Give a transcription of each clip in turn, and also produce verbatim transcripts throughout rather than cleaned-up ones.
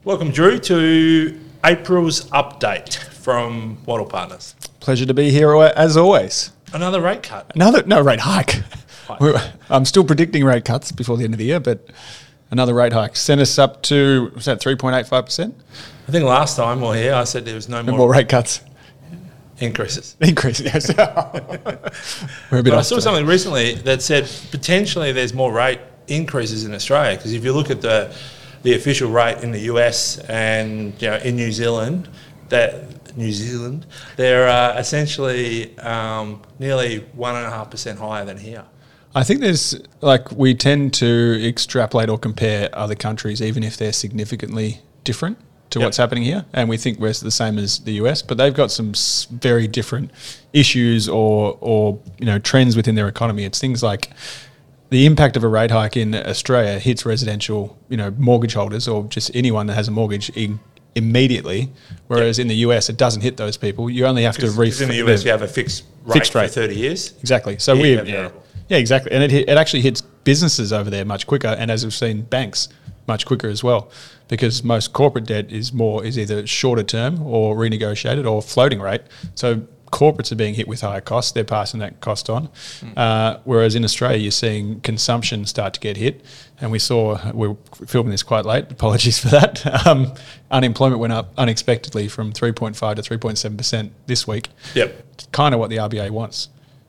Welcome, Drew, to April's update from Wattle Partners. Pleasure to be here as always. Another rate cut. Another no rate hike. Hike. We're- I'm still predicting rate cuts before the end of the year, but another rate hike sent us up to was that three point eight five percent? I think last time we were here, I said there was no No more, more rate cuts. increases. Increase. Yes. We're a bit But I off saw today. something recently that said potentially there's more rate increases in Australia, because if you look at the the official rate in the U S and you know in New Zealand, that New Zealand, they're uh, essentially um, nearly one and a half percent higher than here. I think there's like we tend to extrapolate or compare other countries, even if they're significantly different to Yep. what's happening here, and we think we're the same as the U S, but they've got some s- very different issues or or you know trends within their economy. It's things like the impact of a rate hike in Australia hits residential, you know, mortgage holders or just anyone that has a mortgage in, immediately, whereas in the U S it doesn't hit those people. You only have to Because ref- in the U S you have a fixed rate, Fixed for rate. thirty years. Exactly. So Yeah, we, you yeah, have variable. yeah, exactly, and it hit, it actually hits businesses over there much quicker, and as we've seen, banks much quicker as well, because most corporate debt is more is either shorter term or renegotiated or floating rate. So corporates are being hit with higher costs; they're passing that cost on. Mm. Uh, whereas in Australia, you're seeing consumption start to get hit, and we saw we're filming this quite late. Apologies for that. Um, unemployment went up unexpectedly from three point five to three point seven percent this week. Yep. Kind of what the R B A wants.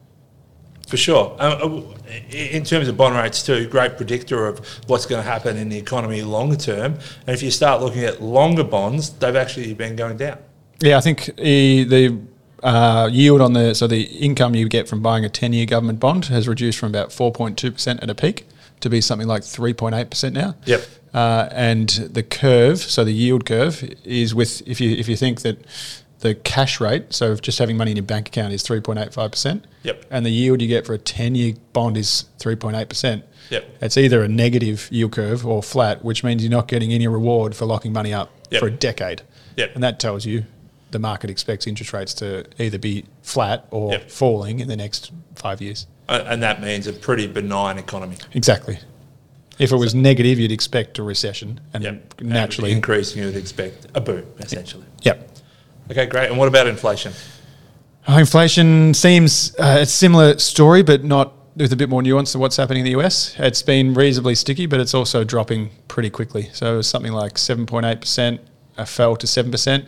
For sure. Uh, in terms of bond rates too, great predictor of what's going to happen in the economy longer term. And if you start looking at longer bonds, they've actually been going down. Yeah, I think the, the uh, yield on the so the income you get from buying a ten-year government bond has reduced from about four point two percent at a peak to be something like three point eight percent now. Yep. Uh, and the curve, so the yield curve, is with if you if you think that the cash rate, so of just having money in your bank account, is three point eight five percent. Yep. And the yield you get for a ten-year bond is three point eight percent. Yep. It's either a negative yield curve or flat, which means you're not getting any reward for locking money up Yep. for a decade. Yep. And that tells you the market expects interest rates to either be flat or Yep. falling in the next five years. Uh, And that means a pretty benign economy. Exactly. If it was negative, you'd expect a recession, and Yep. naturally, And increasing, you would expect a boom, essentially. yep. Okay, great. And what about inflation? Uh, inflation seems uh, a similar story, but not with a bit more nuance to what's happening in the U S. It's been reasonably sticky, but it's also dropping pretty quickly. So it was something like seven point eight percent, uh, fell to seven percent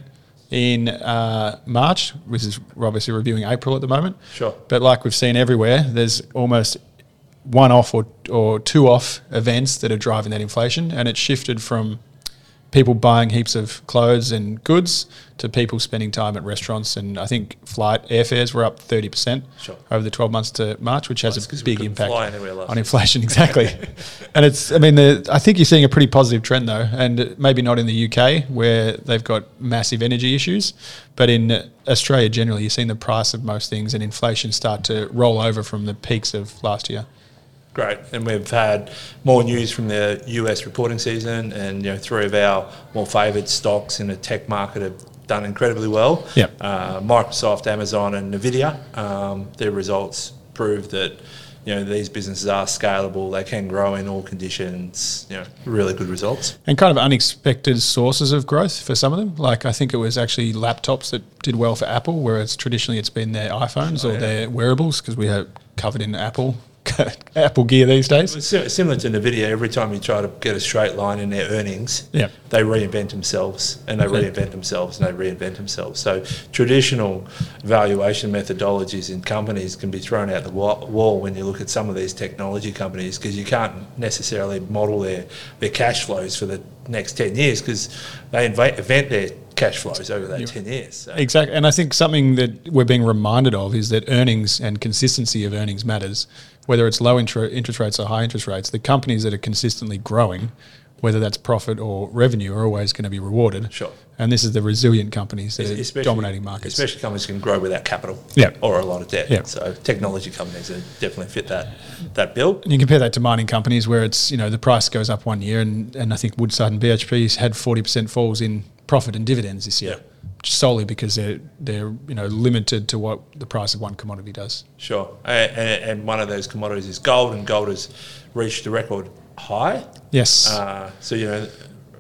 in uh, March, which is we're obviously reviewing April at the moment. Sure. But like we've seen everywhere, there's almost one off or, or two off events that are driving that inflation, and it's shifted from people buying heaps of clothes and goods to people spending time at restaurants. And I think flight airfares were up thirty percent Sure. over the twelve months to March, which has That's a 'cause we big couldn't impact fly anywhere last on year. inflation. Exactly. And it's, I mean, the, I think you're seeing a pretty positive trend though, and maybe not in the U K where they've got massive energy issues, but in Australia generally, you're seeing the price of most things and inflation start to roll over from the peaks of last year. Great. And we've had more news from the U S reporting season, and you know, three of our more favoured stocks in the tech market have done incredibly well. Yep. Uh, Microsoft, Amazon and Nvidia, um, their results prove that you know these businesses are scalable, they can grow in all conditions, you know, really good results. And kind of unexpected sources of growth for some of them. Like I think it was actually laptops that did well for Apple, whereas traditionally it's been their iPhones Oh, or yeah. their wearables, because we have covered in Apple Apple gear these days. It's si- similar to Nvidia, every time you try to get a straight line in their earnings, Yeah. they reinvent themselves and they Okay. reinvent themselves and they reinvent themselves. So traditional valuation methodologies in companies can be thrown out the wa- wall when you look at some of these technology companies, because you can't necessarily model their, their cash flows for the next ten years, because they inva- invent their cash flows over that Yeah. ten years. So. Exactly. And I think something that we're being reminded of is that earnings and consistency of earnings matters. Whether it's low intra- interest rates or high interest rates, the companies that are consistently growing, whether that's profit or revenue, are always going to be rewarded. Sure. And this is the resilient companies that are Especially- dominating markets. Especially companies can grow without capital Yeah. or a lot of debt. Yeah. So technology companies are definitely fit that that bill. And you compare that to mining companies where it's, you know, the price goes up one year and, and I think Woodside and B H P had forty percent falls in profit and dividends this year. Yeah. Just solely because they're, they're, you know, limited to what the price of one commodity does. Sure. And, and one of those commodities is gold, and gold has reached a record high. Yes. Uh, so, you know,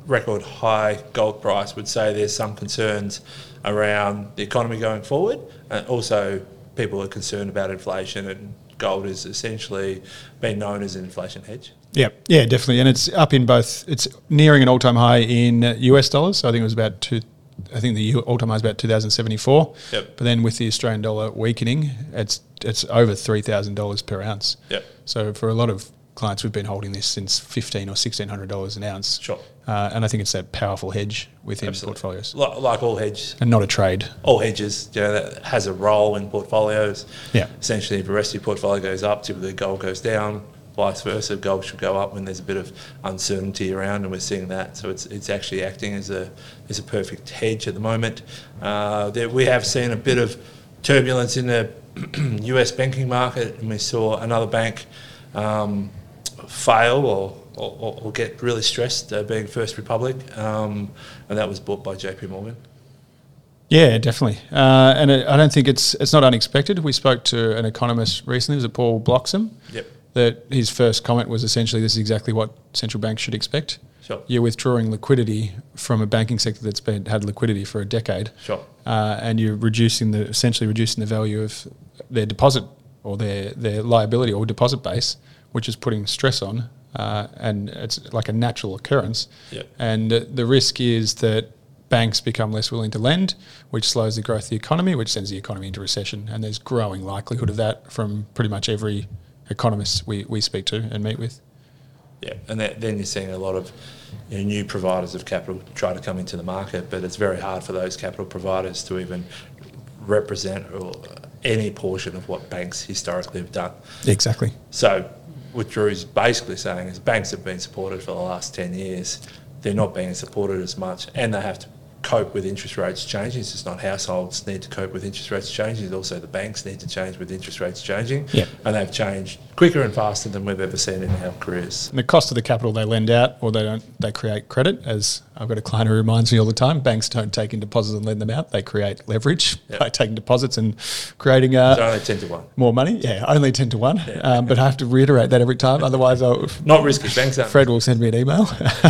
record high gold price would say there's some concerns around the economy going forward, and also people are concerned about inflation, and gold is essentially been known as an inflation hedge. Yeah, yeah, definitely, and it's up in both. It's nearing an all-time high in U S dollars. So I think it was about two. I think the all-time high is about two thousand seventy-four. Yep. But then with the Australian dollar weakening, it's it's over three thousand dollars per ounce. Yep. So for a lot of clients, we've been holding this since fifteen or sixteen hundred dollars an ounce. Sure. Uh, and I think it's that powerful hedge within Absolutely. portfolios, Like, like all hedge, and not a trade. all hedges, you know, that has a role in portfolios. Yeah. Essentially, if the rest of your portfolio goes up, typically gold goes down. Vice versa, gold should go up when there's a bit of uncertainty around, and we're seeing that. So it's it's actually acting as a as a perfect hedge at the moment. Uh, there, we have seen a bit of turbulence in the U S banking market, and we saw another bank um, fail or, or, or get really stressed, uh, being First Republic, um, and that was bought by J P Morgan. Yeah, definitely. Uh, and it, I don't think it's it's not unexpected. We spoke to an economist recently, was it Paul Bloxham? Yep. That his first comment was essentially this is exactly what central banks should expect. Sure. You're withdrawing liquidity from a banking sector that's been had liquidity for a decade. Sure. Uh, and you're reducing the essentially reducing the value of their deposit or their, their liability or deposit base, which is putting stress on. Uh, and it's like a natural occurrence. Yep. And uh, the risk is that banks become less willing to lend, which slows the growth of the economy, which sends the economy into recession. And there's growing likelihood of that from pretty much every economists we, we speak to and meet with. Yeah, and that, then you're seeing a lot of you know, new providers of capital try to come into the market, but it's very hard for those capital providers to even represent or any portion of what banks historically have done. Exactly. So what Drew's basically saying is banks have been supported for the last ten years. They're not being supported as much, and they have to cope with interest rates changing. It's just not households need to cope with interest rates changing, it's also the banks need to change with interest rates changing. Yep. And they've changed quicker and faster than we've ever seen in our careers. And the cost of the capital they lend out, or they don't, they create credit. As I've got a client who reminds me all the time, banks don't take in deposits and lend them out. They create leverage Yep. by taking deposits and creating uh, It's only ten to one. more money. Yeah, only ten to one. Yeah. Um, but I have to reiterate that every time, otherwise I'll, Not risky, banks aren't. Fred will send me an email.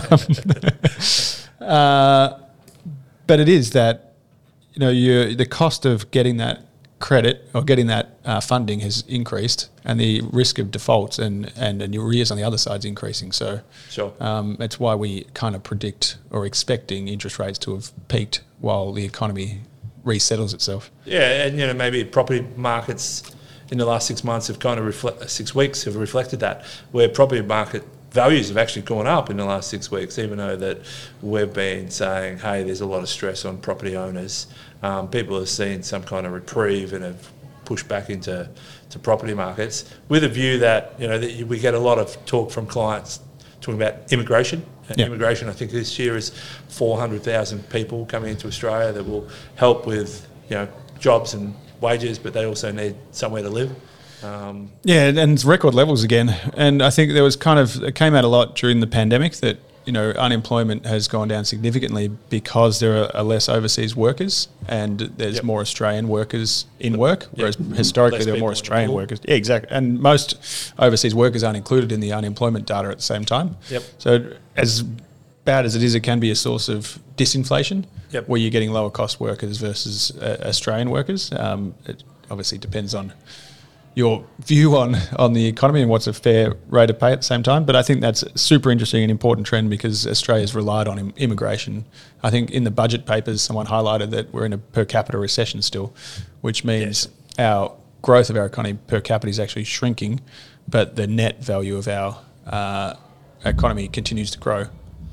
uh, but it is that, you know, you the cost of getting that credit or getting that uh, funding has increased, and the risk of defaults and, and, and arrears on the other side is increasing. So Sure. um, that's why we kind of predict or expecting interest rates to have peaked while the economy resettles itself. Yeah, and you know maybe property markets in the last six months have kind of reflect six weeks have reflected that, where property market values have actually gone up in the last six weeks, even though that we've been saying, hey, there's a lot of stress on property owners. Um, people have seen some kind of reprieve and have pushed back into to property markets with a view that you know that we get a lot of talk from clients talking about immigration. Yeah. Immigration, I think this year is four hundred thousand people coming into Australia that will help with you know jobs and wages, but they also need somewhere to live. Um, Yeah, and and it's record levels again. And I think there was kind of, it came out a lot during the pandemic that, you know, unemployment has gone down significantly because there are, are less overseas workers and there's Yep. more Australian workers in work, whereas historically Less there were more people in the Australian pool. workers. Yeah, exactly. And most overseas workers aren't included in the unemployment data at the same time. Yep. So as bad as it is, it can be a source of disinflation, Yep. where you're getting lower cost workers versus uh, Australian workers. Um, it obviously depends on your view on, on the economy and what's a fair rate of pay at the same time. But I think that's a super interesting and important trend because Australia's relied on im- immigration. I think in the budget papers, someone highlighted that we're in a per capita recession still, which means our growth of our economy per capita is actually shrinking, but the net value of our uh, economy continues to grow.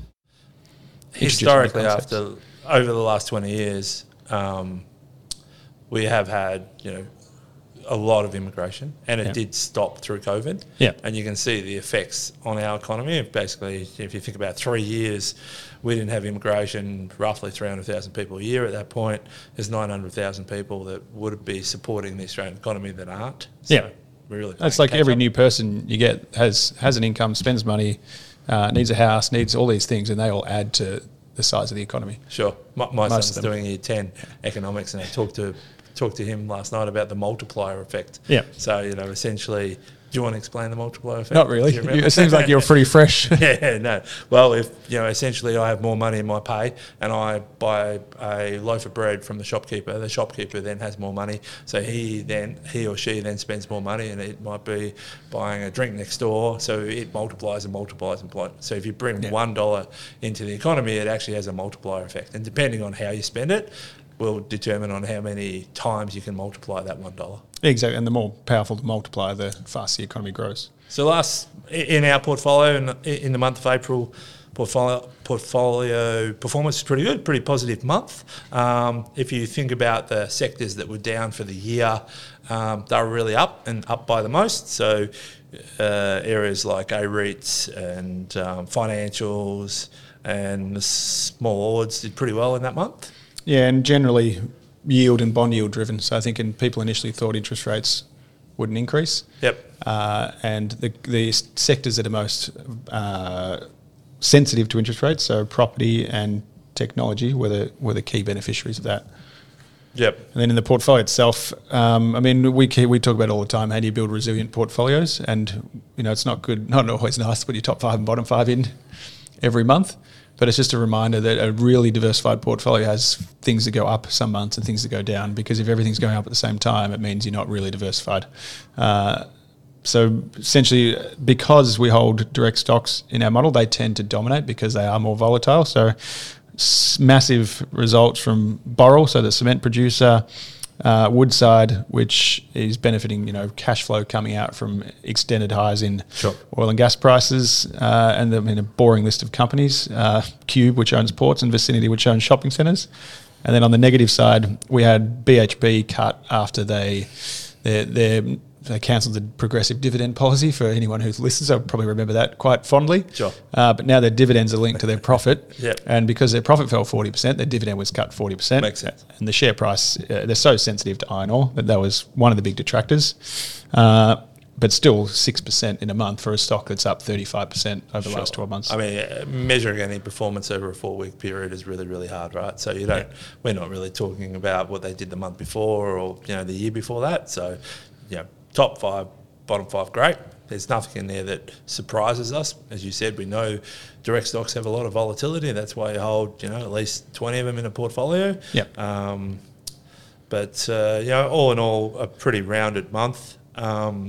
historically, Introducing the after over the last twenty years, um, we have had you know a lot of immigration, and it Yeah. did stop through COVID. Yeah. And you can see the effects on our economy. Basically, if you think about three years, we didn't have immigration, roughly three hundred thousand people a year at that point. There's nine hundred thousand people that would be supporting the Australian economy that aren't. So Yeah. we're really It's playing like catch every up. new person you get has has an income, spends money, uh, needs a house, needs all these things, and they all add to the size of the economy. Sure. My, my Most son's of them. doing year ten economics, and I talked to talked to him last night about the multiplier effect. Yeah. So, you know, essentially Do you want to explain the multiplier effect? Not really. Do you remember? It seems like you're pretty fresh. Yeah, no. Well, if, you know, essentially I have more money in my pay and I buy a loaf of bread from the shopkeeper, the shopkeeper then has more money. So he then, he or she then spends more money, and it might be buying a drink next door. So it multiplies and multiplies and multiplies. So if you bring Yeah. one dollar into the economy, it actually has a multiplier effect. And depending on how you spend it, will determine on how many times you can multiply that one dollar. Exactly. And the more powerful the multiplier, the faster the economy grows. So last in our portfolio in, in the month of April, portfolio portfolio performance is pretty good, pretty positive month. Um, if you think about the sectors that were down for the year, um, they were really up and up by the most. So uh, areas like A REITs and um, financials and the small ords did pretty well in that month. Yeah, and generally yield and bond yield driven. So I think in, people initially thought interest rates wouldn't increase. Yep. Uh, and the, the sectors that are most uh, sensitive to interest rates, so property and technology, were the, were the key beneficiaries of that. Yep. And then in the portfolio itself, um, I mean, we keep, we talk about it all the time, how do you build resilient portfolios? And, you know, it's not good, not always nice to put your top five and bottom five in every month. But it's just a reminder that a really diversified portfolio has things that go up some months and things that go down, because if everything's going up at the same time, it means you're not really diversified. Uh, so essentially, because we hold direct stocks in our model, they tend to dominate because they are more volatile. So s- massive results from Boral, so the cement producer, Uh, Woodside, which is benefiting, you know, cash flow coming out from extended highs in Sure. oil and gas prices, uh, and the, I mean, a boring list of companies. Uh, Cube, which owns ports, and Vicinity, which owns shopping centres. And then on the negative side, we had B H P cut after they their their they cancelled the progressive dividend policy. For anyone who listens, I'll probably remember that quite fondly. Sure. Uh, but now their dividends are linked to their profit. Yep. And because their profit fell forty percent, their dividend was cut forty percent. Makes sense. And the share price, uh, they're so sensitive to iron ore that that was one of the big detractors. Uh, but still six percent in a month for a stock that's up thirty-five percent over the Sure. last twelve months. I mean, uh, measuring any performance over a four-week period is really, really hard, right? So you don't. Yeah. We're not really talking about what they did the month before or, you know, the year before that. So, you know, top five, bottom five, great. There's nothing in there that surprises us. As you said, we know direct stocks have a lot of volatility. That's why you hold, you know, at least twenty of them in a portfolio. Yep. Um, but uh, you know, all in all, a pretty rounded month. Um,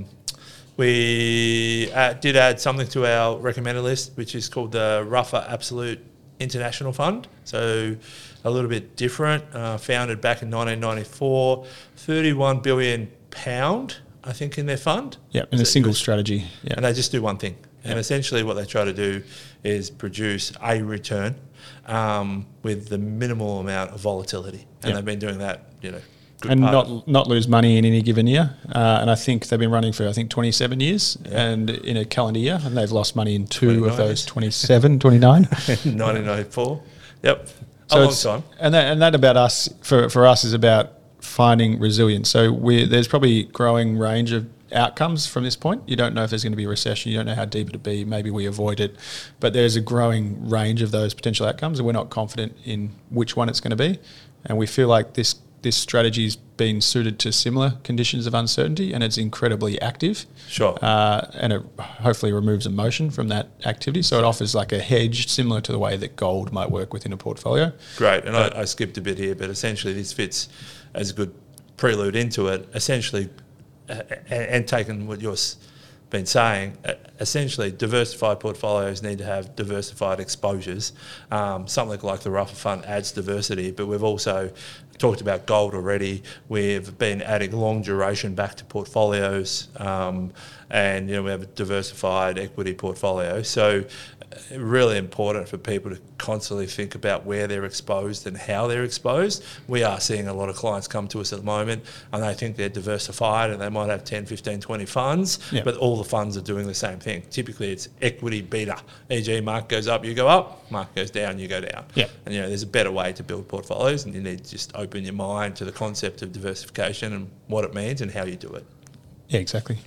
we uh, did add something to our recommended list, which is called the Ruffer Absolute International Fund. So a little bit different. Uh, founded back in nineteen ninety-four, thirty-one billion pound, I think, in their fund. Yeah, in a single strategy. Yeah. And they just do one thing. And Yep. essentially what they try to do is produce a return um, with the minimal amount of volatility. And Yep. they've been doing that, you know, good And part of- not not lose money in any given year. Uh, and I think they've been running for, I think, twenty-seven years Yeah. and in a calendar year. And they've lost money in two twenty-nine of those years. twenty-seven, twenty-nine. nineteen ninety-four. Yep. So a long it's- time. And that, and that about us, for, for us, is about finding resilience. So we there's probably growing range of outcomes from this point. You don't know if there's going to be a recession. You don't know how deep it'll be. Maybe we avoid it. But there's a growing range of those potential outcomes, and we're not confident in which one it's going to be. And we feel like this this strategy's been suited to similar conditions of uncertainty, and it's incredibly active. Sure. Uh, and it hopefully removes emotion from that activity. So it offers like a hedge similar to the way that gold might work within a portfolio. Great. And I, I skipped a bit here, but essentially this fits as a good prelude into it. Essentially, uh, and, and taking what you've been saying, uh, essentially diversified portfolios need to have diversified exposures. Um, something like the Ruffer Fund adds diversity, but we've also talked about gold already. We've been adding long duration back to portfolios, um, and you know we have a diversified equity portfolio. So uh, really important for people to constantly think about where they're exposed and how they're exposed. We are seeing a lot of clients come to us at the moment and they think they're diversified and they might have ten, fifteen, twenty funds, Yeah. but all the funds are doing the same thing. Typically it's equity beta, for example market goes up, you go up, market goes down, you go down. Yeah. And you know there's a better way to build portfolios, and you need to just open your mind to the concept of diversification and what it means and how you do it. Yeah, exactly.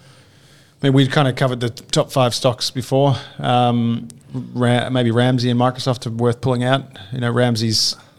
I mean, we kind of covered the top five stocks before. Um, Ra- maybe Ramsey and Microsoft are worth pulling out. You know, Ramsey's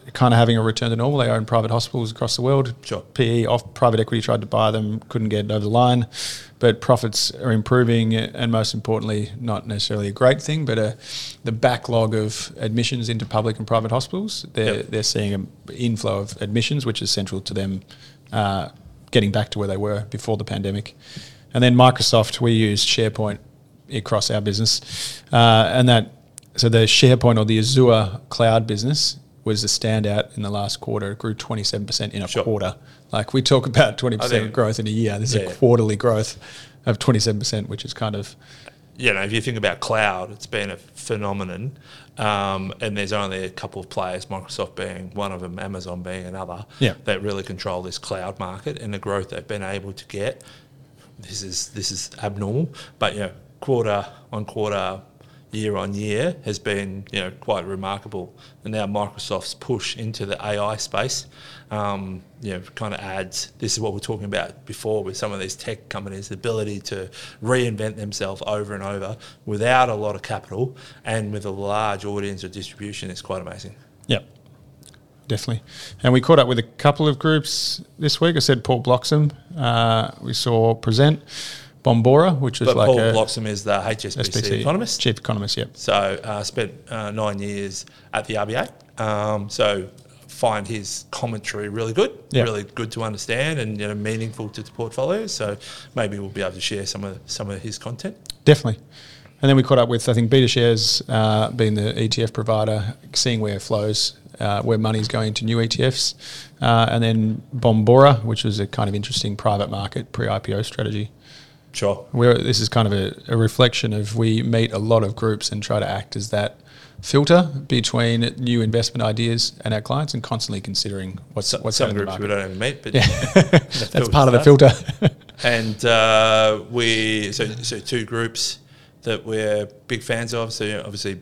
kind of having a return to normal. They own private hospitals across the world. Sure. P E, off private equity tried to buy them, couldn't get it over the line, but profits are improving, and most importantly, not necessarily a great thing, but a, the backlog of admissions into public and private hospitals, they're, Yep. they're seeing an inflow of admissions, which is central to them uh, getting back to where they were before the pandemic. And then Microsoft, we use SharePoint across our business, uh, and that so the SharePoint or the Azure cloud business was a standout in the last quarter. It grew twenty-seven percent in a Sure. quarter. Like we talk about twenty percent think- growth in a year. This Yeah. is a quarterly growth of twenty-seven percent, which is kind of You know, if you think about cloud, it's been a phenomenon, um, and there's only a couple of players, Microsoft being one of them, Amazon being another, Yeah. that really control this cloud market, and the growth they've been able to get. This is this is abnormal, but you know, quarter on quarter, year on year has been you know quite remarkable. And now Microsoft's push into the A I space, um, you know, kind of adds. This is what we're talking about before with some of these tech companies: the ability to reinvent themselves over and over without a lot of capital and with a large audience or distribution is quite amazing. Yep, definitely. And we caught up with a couple of groups this week. I said Paul Bloxham. Uh, we saw present Bombora, which was But like Paul a Bloxham is the H S B C, S B C economist. chief economist. Yep. So uh, spent uh, nine years at the R B A. Um, so find his commentary really good, Yeah. really good to understand, and you know meaningful to the portfolio. So maybe we'll be able to share some of some of his content. Definitely. And then we caught up with, I think, BetaShares uh, being the E T F provider, seeing where it flows, uh, where money's going to new E T Fs. Uh, and then Bombora, which was a kind of interesting private market pre-I P O strategy. Sure. Where this is kind of a, a reflection of we meet a lot of groups and try to act as that filter between new investment ideas and our clients, and constantly considering what's So, what's some happening in the groups we market. don't even meet, but Yeah. the That's part of the stuff. filter. And uh, we so so two groups that we're big fans of. So you know, obviously,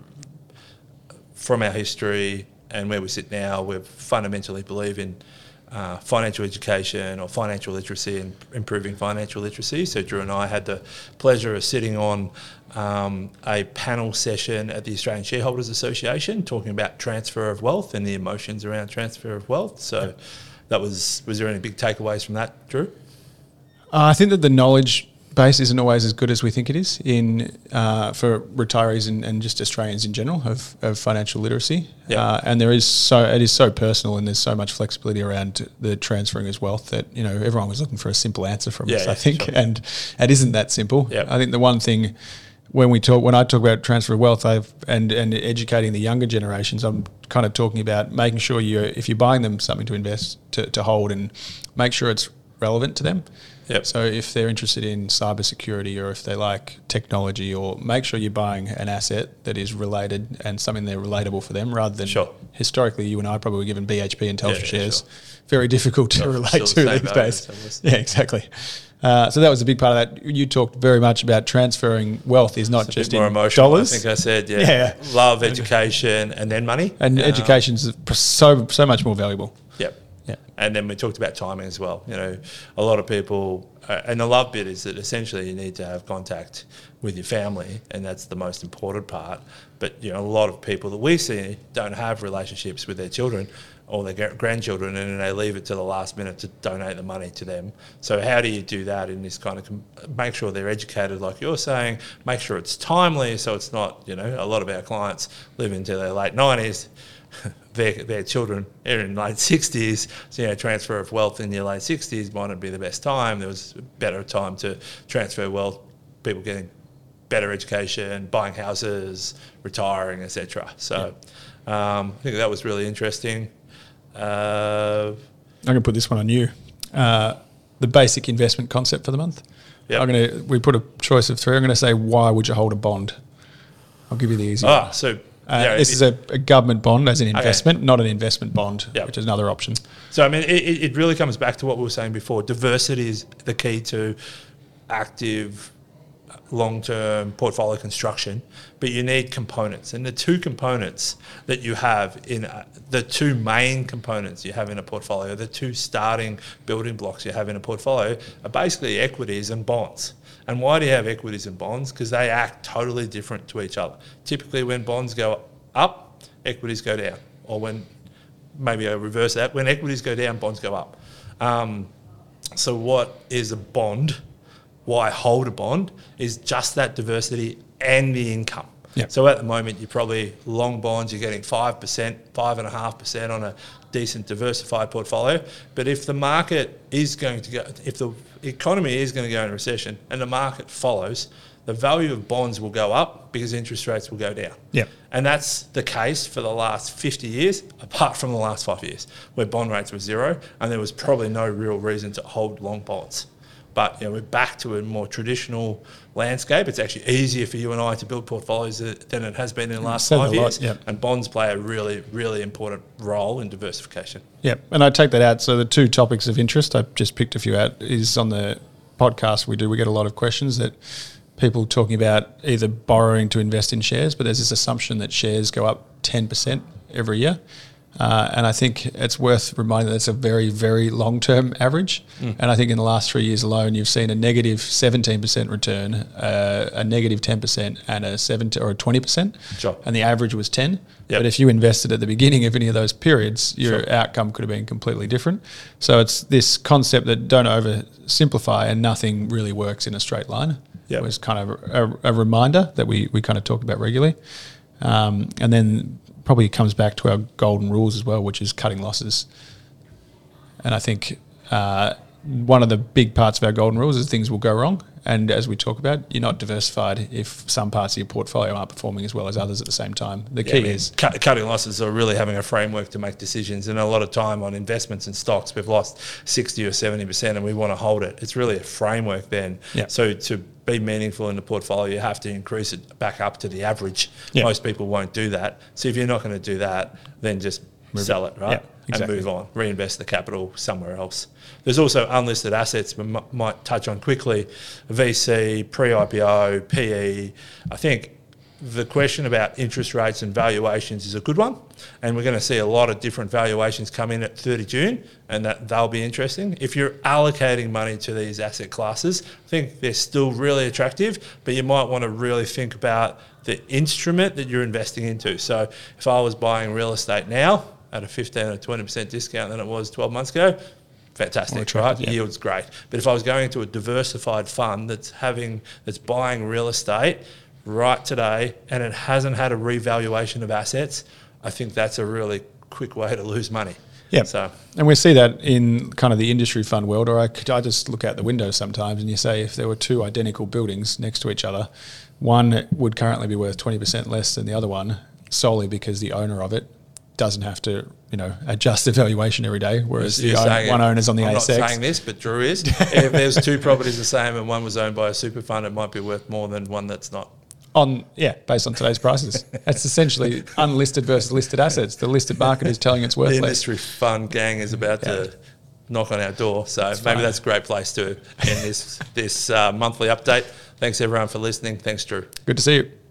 from our history and where we sit now, we fundamentally believe in uh, financial education or financial literacy and improving financial literacy. So Drew and I had the pleasure of sitting on um, a panel session at the Australian Shareholders Association talking about transfer of wealth and the emotions around transfer of wealth. So that was was there any big takeaways from that, Drew? Uh, I think that the knowledge base isn't always as good as we think it is in uh, for retirees and, and just Australians in general of, of financial literacy. Yeah. Uh, and there is so it is so personal, and there's so much flexibility around the transferring as wealth that you know everyone was looking for a simple answer from Yeah, us. yeah, I think, sure. and it isn't that simple. Yeah. I think the one thing when we talk when I talk about transfer of wealth, I've and and educating the younger generations, I'm kind of talking about making sure you if you're buying them something to invest to, to hold, and make sure it's relevant to them. Yep. So if they're interested in cybersecurity, or if they like technology, or make sure you're buying an asset that is related and something they're relatable for them, rather than Sure. historically you and I probably were given B H P and Telstra Yeah, yeah, shares. sure. Very difficult to Not relate still to the same these value days. as almost. Yeah, exactly. Uh, so that was a big part of that. You talked very much about transferring wealth is not It's a just bit more in emotional. dollars. I think I said, yeah, Yeah. love, education, and then money. and Um, education's so so much more valuable. Yep. Yeah. And then we talked about timing as well. You know, a lot of people, uh, and the love bit is that essentially you need to have contact with your family, and that's the most important part. But, you know, a lot of people that we see don't have relationships with their children or their gra- grandchildren, and then they leave it to the last minute to donate the money to them. So how do you do that in this kind of, com- make sure they're educated like you're saying, make sure it's timely so it's not, you know, a lot of our clients live into their late nineties, their, their children are in late sixties, so, you know, transfer of wealth in your late sixties might not be the best time. There was a better time to transfer wealth, people getting better education, buying houses, retiring, et cetera. So um, I think that was really interesting. Uh, I'm going to put this one on you. Uh, the basic investment concept for the month. Yep. I'm going to. We put a choice of three. I'm going to say, why would you hold a bond? I'll give you the easy. ah, one. so Uh, yeah, this it- is a, a government bond as an investment, not an investment bond, Yep. which is another option. So, I mean, it, it it really comes back to what we were saying before. Diversity is the key to active, long-term portfolio construction, but you need components. And the two components that you have in a, the two main components you have in a portfolio, the two starting building blocks you have in a portfolio are basically equities and bonds. And why do you have equities and bonds? Because they act totally different to each other. Typically, when bonds go up, equities go down. Or when maybe I reverse that. When equities go down, bonds go up. Um, so what is a bond? Why hold a bond is just that diversity and the income. Yep. So at the moment, you're probably long bonds, you're getting five percent, five point five percent on a decent diversified portfolio. But if the market is going to go, if the economy is going to go into recession and the market follows, the value of bonds will go up because interest rates will go down. Yep. And that's the case for the last fifty years, apart from the last five years, where bond rates were zero and there was probably no real reason to hold long bonds. But you know, we're back to a more traditional landscape. It's actually easier for you and I to build portfolios than it has been in the last Said five a lot, years. yep. And bonds play a really, really important role in diversification. Yep, and I take that out. So the two topics of interest, I just picked a few out, is on the podcast we do, we get a lot of questions that people talking about either borrowing to invest in shares, but there's this assumption that shares go up ten percent every year. Uh, and I think it's worth reminding that that's a very, very long-term average. Mm. And I think in the last three years alone, you've seen a negative seventeen percent return, uh, a negative ten percent, and a seventy or a twenty percent. Sure. And the average was ten. Yep. But if you invested at the beginning of any of those periods, your Sure. outcome could have been completely different. So it's this concept that don't oversimplify, and nothing really works in a straight line. Yep. It was kind of a, a reminder that we, we kind of talk about regularly. Um, and then probably comes back to our golden rules as well, which is cutting losses. And I think uh, one of the big parts of our golden rules is things will go wrong. And as we talk about, you're not diversified if some parts of your portfolio aren't performing as well as others at the same time. The Yeah, key I mean, is... cut, cutting losses or really having a framework to make decisions. And a lot of time on investments and stocks, we've lost sixty or seventy percent and we want to hold it. It's really a framework then. Yeah. So to be meaningful in the portfolio, you have to increase it back up to the average. Yeah. Most people won't do that. So if you're not going to do that, then just Move sell it. it, right? Yeah, exactly. And move on, reinvest the capital somewhere else. There's also unlisted assets we m- might touch on quickly, V C, pre-I P O, P E. I think the question about interest rates and valuations is a good one, and we're going to see a lot of different valuations come in at thirty June, and that they'll be interesting. If you're allocating money to these asset classes, I think they're still really attractive, but you might want to really think about the instrument that you're investing into. So if I was buying real estate now at a fifteen or twenty percent discount than it was twelve months ago, fantastic, right? Yeah. Yield's great. But if I was going into a diversified fund that's having that's buying real estate right today and it hasn't had a revaluation of assets, I think that's a really quick way to lose money. Yeah, So and we see that in kind of the industry fund world, or I, I just look out the window sometimes and you say if there were two identical buildings next to each other, one would currently be worth twenty percent less than the other one solely because the owner of it doesn't have to, you know, adjust the valuation every day, whereas the own, one owner's on the I'm A S X. not saying this, but Drew is. If there's two properties the same and one was owned by a super fund, it might be worth more than one that's not. On yeah, based on today's prices. That's essentially unlisted versus listed assets. The listed market is telling it's worth The less. industry fund gang is about Yeah. to knock on our door, so That's maybe fine. that's a great place to end this this uh, monthly update. Thanks everyone for listening. Thanks, Drew. Good to see you.